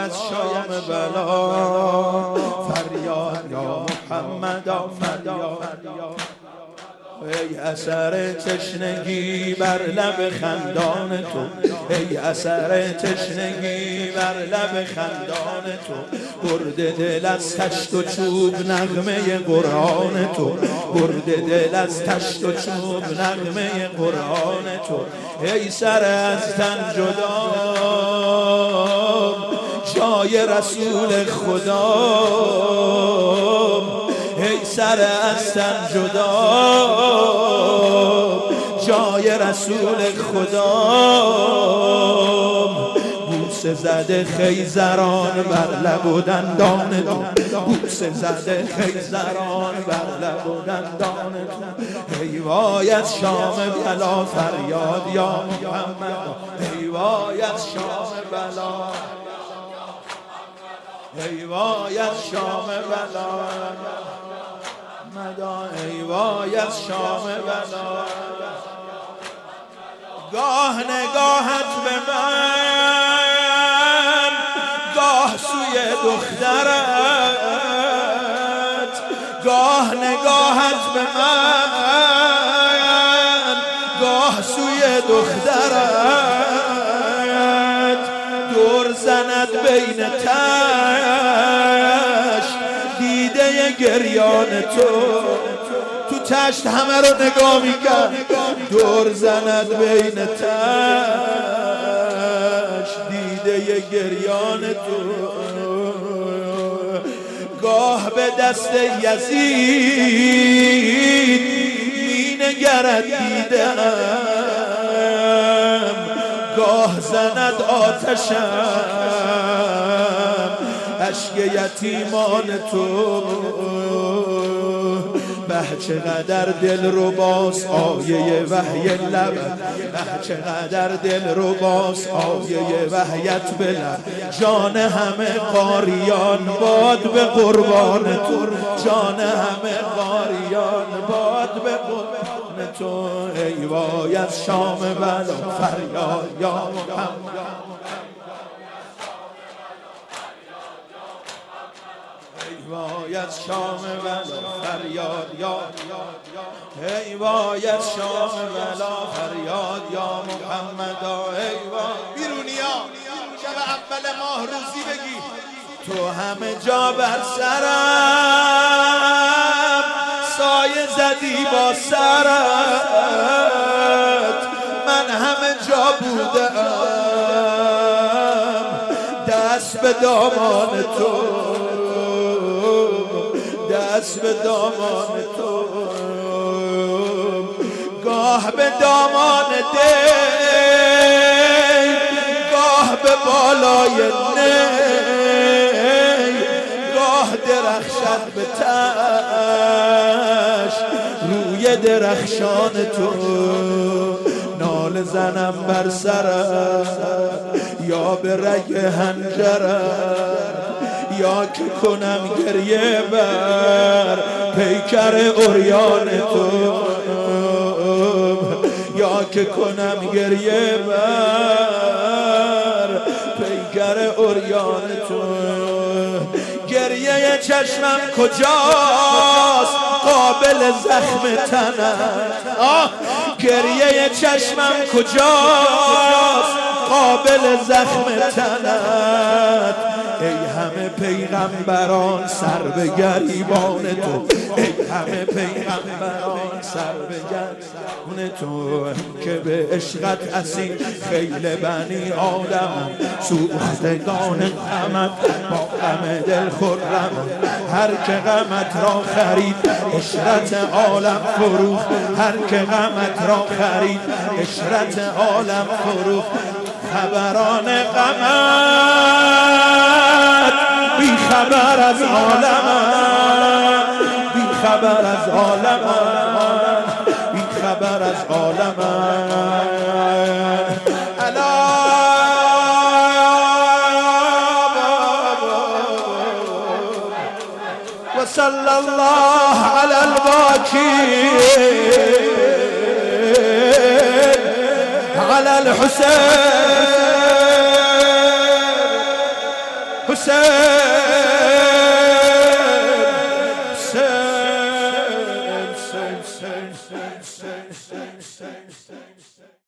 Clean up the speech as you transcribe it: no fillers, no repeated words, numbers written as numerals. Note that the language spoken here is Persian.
شام بلا فریاد یا محمدا فریاد ای اثر تشنگی بر لب خندان تو ای اثر تشنگی بر لب خندان تو برده دل از تشت و چوب نغمه قرآن تو برده دل از تشت و چوب نغمه قرآن تو ای سر از تن جدا جای رسول خدا ای سر از تن جدا جای رسول خدا بوسه زده خیزران بر لب و دندان تو بوسه زده خیزران بر لب و دندان تو ای وای از شام بلا فریاد یا محمد ای وای از شام بلا ای وای از شام بلا ای وای از شام بلا گاه نگاهت به من گاه سوی دخترت گاه نگاهت به من گاه سوی دخترت دور زند بین تشت دیده گریان تو تشت همه رو نگاه میکرد دور زند بین تشت دیده گریان تو گاه به دست یزید می نگرد دیدم گاه زند آتشم اشک یتیمان تو به چقدر دل رو باز آیه وحی لب به چقدر دل رو باز آیه وحیت بلب جان همه قاریان باد به قربان تو جان همه قاریان باد به قربان تو ای وای از شام بلا فریاد یا محمد ای وای از شام بلا فریاد یا ای وای از شام بلا فریاد یا محمد ای وای بیرونیا شب اول ماه روزی بگی تو همه جا بر سرم سایه زدی با سرت من همه جا بودم دست به دامان تو دست به دامان تو گاه به دامان دی گاه به بالای نی گاه درخشد به تشت روی درخشان تو نال زنم بر سرم یا به رگ هنجرم یا که کنم گریه بر پیکر عریان تو یا که کنم گریه بر پیکر عریان تو گریه چشمم کجاست قابل زخم تنم گریه چشمم کجاست قابل زخم تنت ای همه پیغمبران سر به گریبان تو ای همه پیغمبران سر به گریبان تو که به عشقت اسیر خیل بنی آدم سوختگان غمت با غم دل خرم هر که غمت را خرید عشرت عالم فروخت هر که غمت را خرید عشرت عالم فروخت خبران غمت بی خبر از عالمت بی خبر از عالمت بی خبر از عالمت الا و صلی الله علی الباکی على الحسين حسین